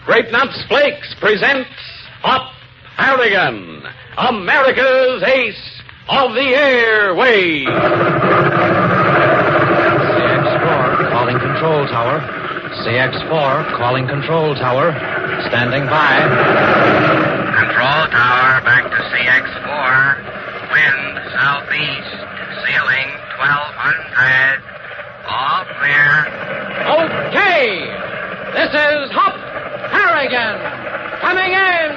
Grape Nuts Flakes presents Hop Harrigan, America's ace of the airwaves. CX-4 calling control tower. CX-4 calling control tower. Standing by. Control tower, back to CX-4. Wind southeast. Ceiling 1200. All clear. Okay, this is Hop Harrigan coming in.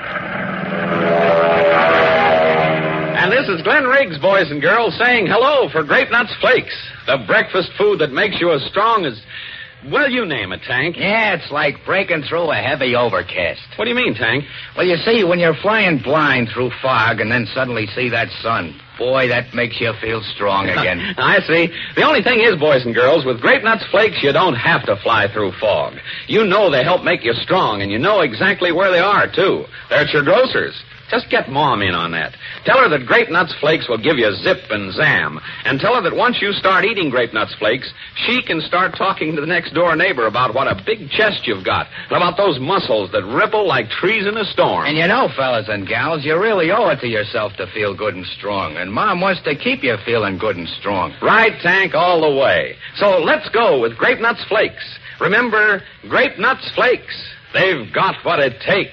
And this is Glenn Riggs, boys and girls, saying hello for Grape Nuts Flakes, the breakfast food that makes you as strong as, well, you name it, Tank. Yeah, it's like breaking through a heavy overcast. What do you mean, Tank? Well, you see, when you're flying blind through fog and then suddenly see that sun, boy, that makes you feel strong again. I see. The only thing is, boys and girls, with Grape Nuts Flakes, you don't have to fly through fog. You know they help make you strong, and you know exactly where they are, too. They're at your grocer's. Just get Mom in on that. Tell her that Grape Nuts Flakes will give you zip and zam. And tell her that once you start eating Grape Nuts Flakes, she can start talking to the next-door neighbor about what a big chest you've got, and about those muscles that ripple like trees in a storm. And you know, fellas and gals, you really owe it to yourself to feel good and strong. And Mom wants to keep you feeling good and strong. Right, Tank, all the way. So let's go with Grape Nuts Flakes. Remember, Grape Nuts Flakes. They've got what it takes.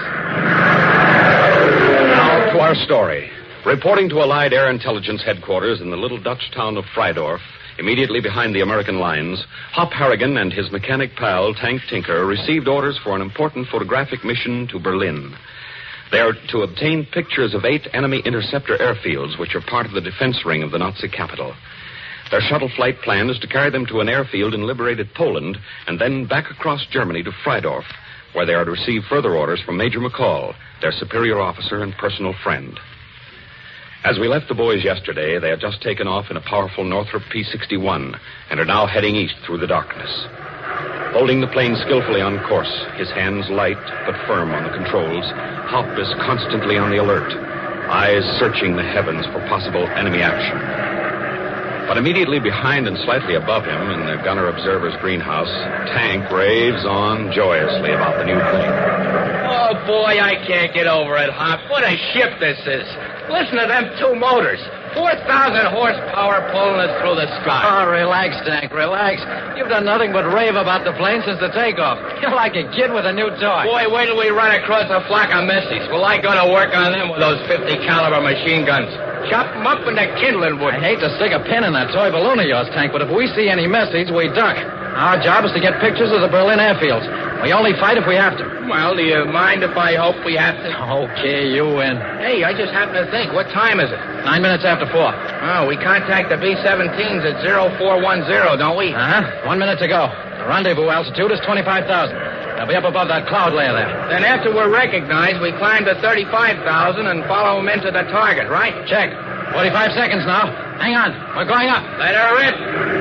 Now to our story. Reporting to Allied Air Intelligence Headquarters in the little Dutch town of Friedorf, immediately behind the American lines, Hop Harrigan and his mechanic pal, Tank Tinker, received orders for an important photographic mission to Berlin. They are to obtain pictures of 8 enemy interceptor airfields, which are part of the defense ring of the Nazi capital. Their shuttle flight plan is to carry them to an airfield in liberated Poland and then back across Germany to Friedorf, where they are to receive further orders from Major McCall, their superior officer and personal friend. As we left the boys yesterday, they had just taken off in a powerful Northrop P-61 and are now heading east through the darkness. Holding the plane skillfully on course, his hands light but firm on the controls, Hop is constantly on the alert, eyes searching the heavens for possible enemy action. But immediately behind and slightly above him, in the gunner observer's greenhouse, Tank raves on joyously about the new plane. Oh, boy, I can't get over it, Hop. What a ship this is. Listen to them 2 motors. 4,000 horsepower pulling us through the sky. Oh, relax, Tank, relax. You've done nothing but rave about the plane since the takeoff. You're like a kid with a new toy. Boy, wait till we run across a flock of missiles. Well, I gonna work on them with those 50 caliber machine guns. Chop them up into kindling wood. I hate to stick a pin in that toy balloon of yours, Tank, but if we see any missiles, we duck. Our job is to get pictures of the Berlin airfields. We only fight if we have to. Well, do you mind if I hope we have to? Okay, you win. Hey, I just happen to think, what time is it? 9 minutes after 4. Oh, we contact the B-17s at 0410, don't we? Uh-huh. 1 minute to go. The rendezvous altitude is 25,000. They'll be up above that cloud layer there. Then after we're recognized, we climb to 35,000 and follow them into the target, right? Check. 45 seconds now. Hang on. We're going up. Let her rip.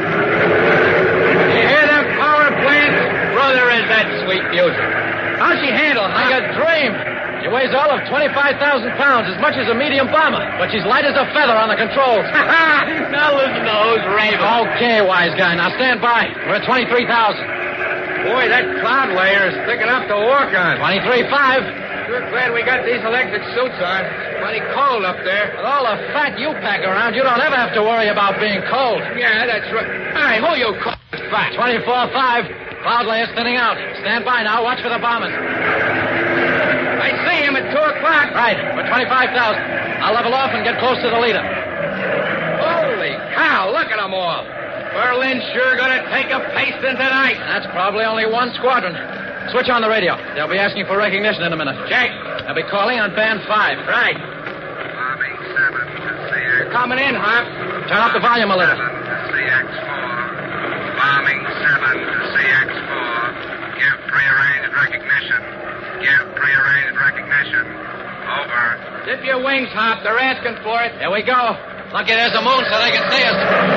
You hear them power plants? Brother, is that sweet music. How's she handle, huh? Like a dream. She weighs all of 25,000 pounds, as much as a medium bomber. But she's light as a feather on the controls. Now listen to those ravens. Okay, wise guy. Now stand by. We're at 23,000. Boy, that cloud layer is thick enough to walk on. 23.5. Sure glad we got these electric suits on. It's plenty cold up there. With all the fat you pack around, you don't ever have to worry about being cold. Yeah, that's right. Hey, who you call fat? 24.5. Cloud layer's thinning out. Stand by now. Watch for the bombers. I see him at 2 o'clock. Right. We're 25,000. I'll level off and get close to the leader. Holy cow, look at them all. Berlin's sure gonna take a pasting tonight. That's probably only one squadron. Switch on the radio. They'll be asking for recognition in a minute. Check. They'll be calling on band 5. Right. Bombing 7 to CX. They're coming in, Hop. Turn up the volume a little. 7 to CX4. Bombing 7 to CX4. Give prearranged recognition. Give prearranged recognition. Over. Dip your wings, Hop. They're asking for it. Here we go. Lucky there's a moon so they can see us.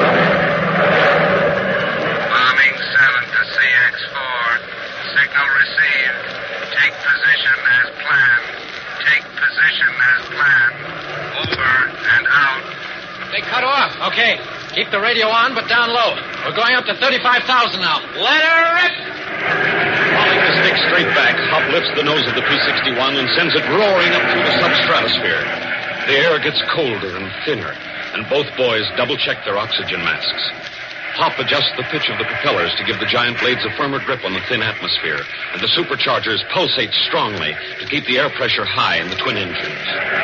Bombing 7 to CX4. Signal received. Take position as planned. Take position as planned. Over and out. They cut off. Okay. Keep the radio on, but down low. We're going up to 35,000 now. Let her rip. Hauling the stick straight back, Hop lifts the nose of the P-61 and sends it roaring up through the substratosphere. The air gets colder and thinner, and both boys double-check their oxygen masks. Hop adjusts the pitch of the propellers to give the giant blades a firmer grip on the thin atmosphere, and the superchargers pulsate strongly to keep the air pressure high in the twin engines.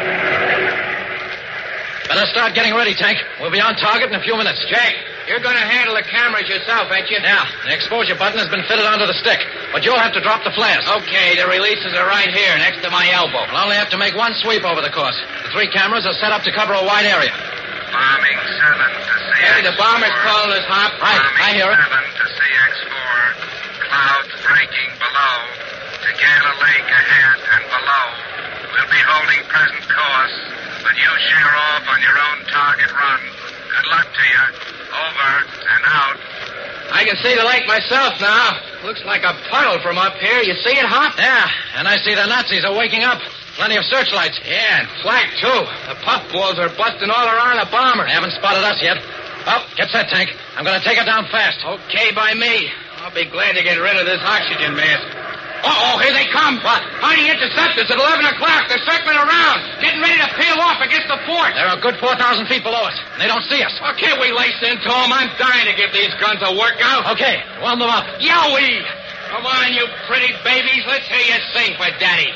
Better start getting ready, Tank. We'll be on target in a few minutes. Jack, you're going to handle the cameras yourself, ain't you? Yeah, the exposure button has been fitted onto the stick, but you'll have to drop the flares. Okay, the releases are right here, next to my elbow. We'll only have to make one sweep over the course. The 3 cameras are set up to cover a wide area. Bombing 7 to CX4. Hey, the bomber's calling us, Hop. Right, I hear it. 7 to CX4. Clouds breaking below. Together Lake ahead and below. We'll be holding present course, but you sheer off on your own target run. Good luck to you. Over and out. I can see the lake myself now. Looks like a puddle from up here. You see it, Hop? Yeah, and I see the Nazis are waking up. Plenty of searchlights. Yeah, and flak, too. The puffballs are busting all around the bomber. They haven't spotted us yet. Well, get set, Tank. I'm going to take it down fast. Okay by me. I'll be glad to get rid of this oxygen mask. Uh-oh, here they come. What? Mighty interceptors at 11 o'clock. They're circling around, getting ready to peel off against the fort. They're a good 4,000 feet below us. They don't see us. Well, can't we lace into them? I'm dying to give these guns a workout. Okay, warm them up. Yowie! Come on, you pretty babies. Let's hear you sing for Daddy.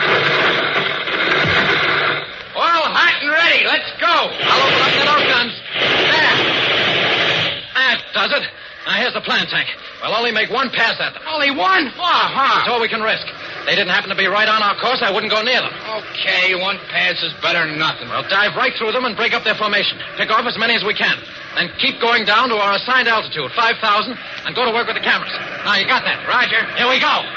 All hot and ready. Let's go. I'll open up the those guns. There. That does it. Now, here's the plan, Tank. We'll only make one pass at them. Only one? That's all we can risk. If they didn't happen to be right on our course, I wouldn't go near them. Okay, one pass is better than nothing. We'll dive right through them and break up their formation. Pick off as many as we can. Then keep going down to our assigned altitude, 5,000, and go to work with the cameras. Now, you got that? Roger. Here we go.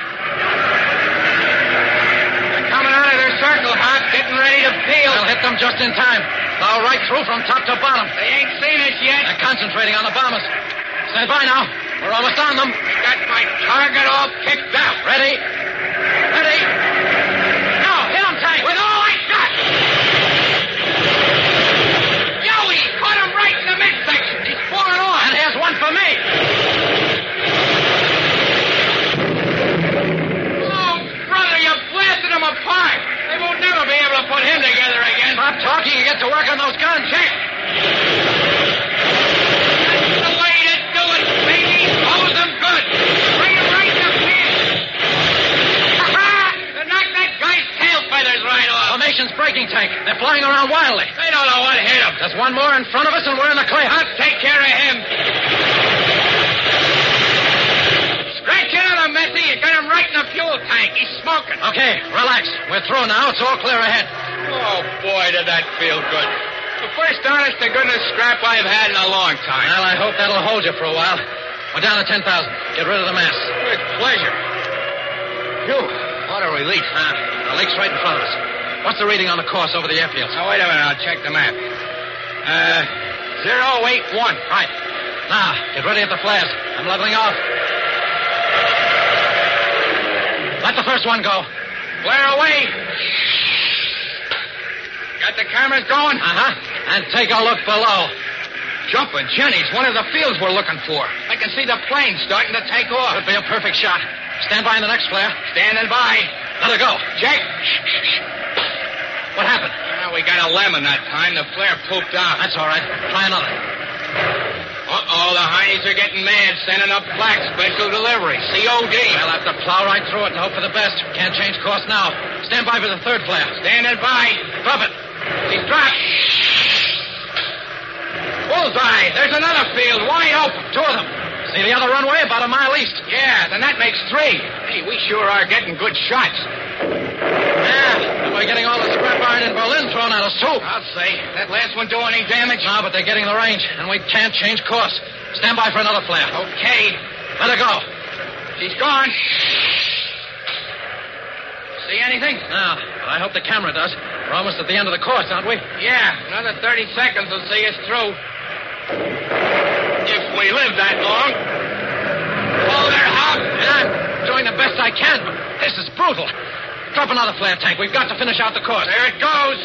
They're coming out of their circle, Hop, getting ready to peel. We'll hit them just in time. Plow right through from top to bottom. They ain't seen us yet. They're concentrating on the bombers. Stand by now. We're almost on them. Got my target all picked out. Ready? Ready? Now, hit them, Tank. With all I got. Yowie, caught him right in the midsection. He's falling off. And here's one for me. Oh, brother, you blasted him apart. They won't never be able to put him together again. Stop talking and get to work on those guns. Check. That's the way to do it, baby. Hose them good. Bring him right in the pin. Ha-ha! To knock that guy's tail feathers right off. Formation's breaking, Tank. They're flying around wildly. They don't know what hit him. There's one more in front of us, and we're in the clear. I'll take care of him. Scratch another, Messy. You got him right in the fuel tank. He's smoking. Okay, relax. We're through now. It's all clear ahead. Oh, boy, did that feel good. The first honest-to-goodness scrap I've had in a long time. Well, I hope that'll hold you for a while. We're down to 10,000. Get rid of the mass. With pleasure. Phew, what a relief. The lake's right in front of us. What's the reading on the course over the airfields? Now, wait a minute. I'll check the map. 081. Right. Now, get ready at the flares. I'm leveling off. Let the first one go. Flare away. Got the cameras going? Uh-huh. And take a look below. Jumping Jenny's one of the fields we're looking for. I can see the plane starting to take off. Could be a perfect shot. Stand by in the next flare. Standing by. Let her go. Check. What happened? Well, we got a lemon that time. The flare pooped out. That's all right. Try another. Uh-oh, the heinies are getting mad, sending up flak special delivery. COD. We'll have to plow right through it and hope for the best. Can't change course now. Stand by for the third flare. Standing by. Drop it. He's dropped. Bullseye. There's another field wide open. 2 of them. See the other runway? About a mile east. Yeah, then that makes 3. Hey, we sure are getting good shots. Yeah, and we're getting all the scrap iron in Berlin thrown at us, too. I'll say. That last one do any damage? No, but they're getting the range, and we can't change course. Stand by for another flare. Okay. Let her go. She's gone. See anything? No, but I hope the camera does. We're almost at the end of the course, aren't we? Yeah, another 30 seconds will see us through. If we live that long. Hold her, Hop. I'm doing the best I can, but this is brutal. Drop another flare, Tank. We've got to finish out the course. There it goes.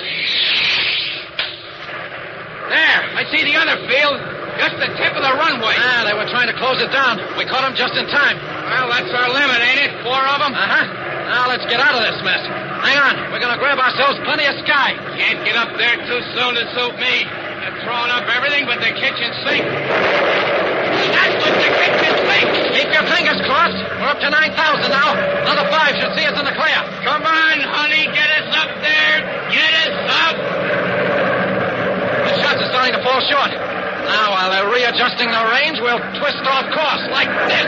There, I see the other field. Just the tip of the runway. Ah, they were trying to close it down. We caught them just in time. Well, that's our limit, ain't it? 4 of them? Uh-huh. Now let's get out of this mess. Hang on. We're going to grab ourselves plenty of sky. Can't get up there too soon to suit me. They're throwing up everything but the kitchen sink. That's what the kitchen sink. Keep your fingers crossed. We're up to 9,000 now. Another 5 should see us in the clear. Come on, honey. Get us up there. Get us up. The shots are starting to fall short. Now, while they're readjusting their range, we'll twist off course like this.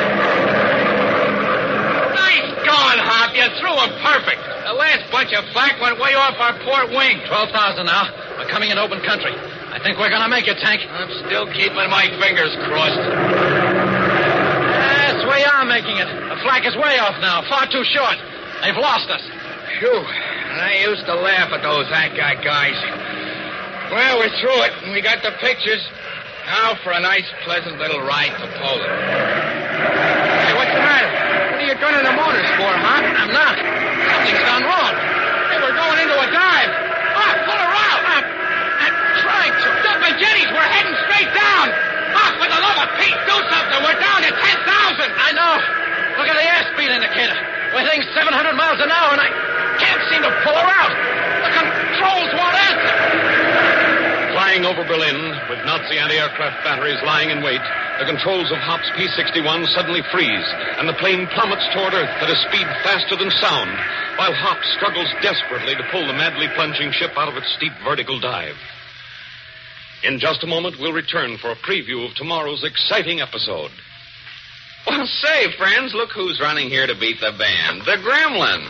Nice going, Hop. You threw him perfect. The last bunch of flak went way off our port wing. 12,000 now. We're coming in open country. I think we're going to make it, Tank. I'm still keeping my fingers crossed. Yes, we are making it. The flak is way off now. Far too short. They've lost us. Phew. And I used to laugh at those Anti guys. Well, we're through it, and we got the pictures. Now for a nice, pleasant little ride to Poland. Hey, what's the matter? What are you gunning the motors for, huh? I'm not. Something's gone wrong. Hey, we're going into a dive. Hop, pull her out. I'm trying to. Jumping jetties, we're heading straight down. Hop, for the love of Pete, do something. We're down to 10,000. I know. Look at the airspeed indicator. We're hitting 700 miles an hour, and I can't seem to pull her out. The controls won't answer. Flying over Berlin, with Nazi anti-aircraft batteries lying in wait, the controls of Hop's P-61 suddenly freeze, and the plane plummets toward Earth at a speed faster than sound, while Hop struggles desperately to pull the madly plunging ship out of its steep vertical dive. In just a moment, we'll return for a preview of tomorrow's exciting episode. Well, say, friends, look who's running here to beat the band. The Gremlin.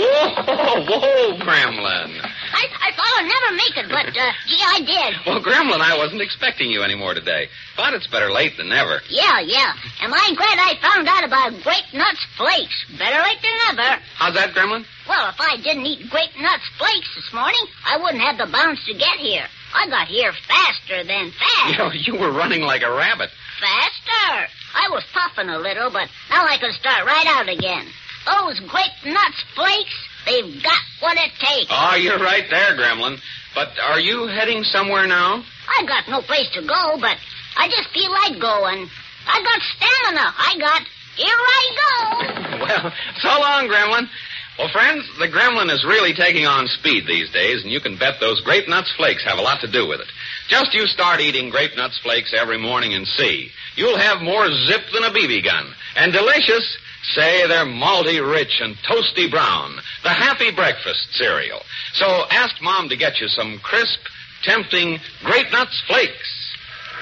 Whoa, Gremlin. I thought I'd never make it, but, gee, I did. Well, Gremlin, I wasn't expecting you anymore today. But it's better late than never. Yeah. Am I glad I found out about Grape Nuts Flakes? Better late than never. How's that, Gremlin? Well, if I didn't eat Grape Nuts Flakes this morning, I wouldn't have the bounce to get here. I got here faster than fast. You were running like a rabbit. Faster. I was puffing a little, but now I can start right out again. Those Grape Nuts Flakes, they've got what it takes. Oh, you're right there, Gremlin. But are you heading somewhere now? I got no place to go, but I just feel like going. I got stamina. Here I go. Well, so long, Gremlin. Well, friends, the Gremlin is really taking on speed these days, and you can bet those Grape Nuts Flakes have a lot to do with it. Just you start eating Grape Nuts Flakes every morning and see. You'll have more zip than a BB gun. And delicious, say they're malty rich and toasty brown. The happy breakfast cereal. So ask Mom to get you some crisp, tempting Grape Nuts Flakes.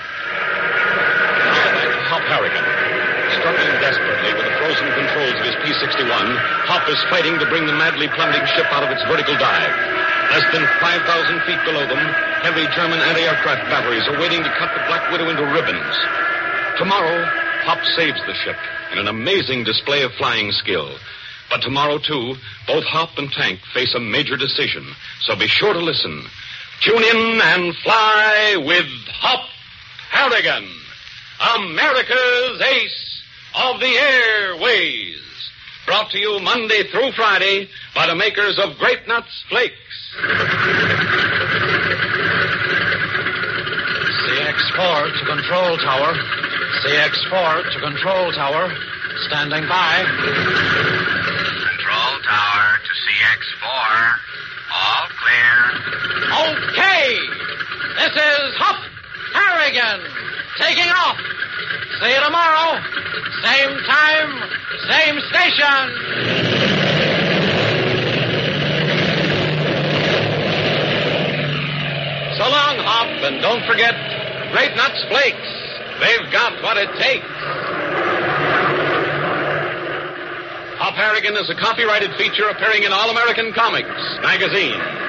Now back to Hop Harrigan. Struggling desperately with the frozen controls of his P-61, Hop is fighting to bring the madly plummeting ship out of its vertical dive. Less than 5,000 feet below them, heavy German anti-aircraft batteries are waiting to cut the Black Widow into ribbons. Tomorrow, Hop saves the ship in an amazing display of flying skill. But tomorrow, too, both Hop and Tank face a major decision, so be sure to listen. Tune in and fly with Hop Harrigan, America's ace of the airways. Brought to you Monday through Friday by the makers of Grape Nuts Flakes. CX-4 to control tower. CX-4 to control tower. Standing by. Control tower to CX-4. All clear. Okay. This is Hop Harrigan taking off. See you tomorrow. Same time, same station. So long, Hop, and don't forget Grape Nuts Flakes. They've got what it takes. Hop Harrigan is a copyrighted feature appearing in All American Comics magazine.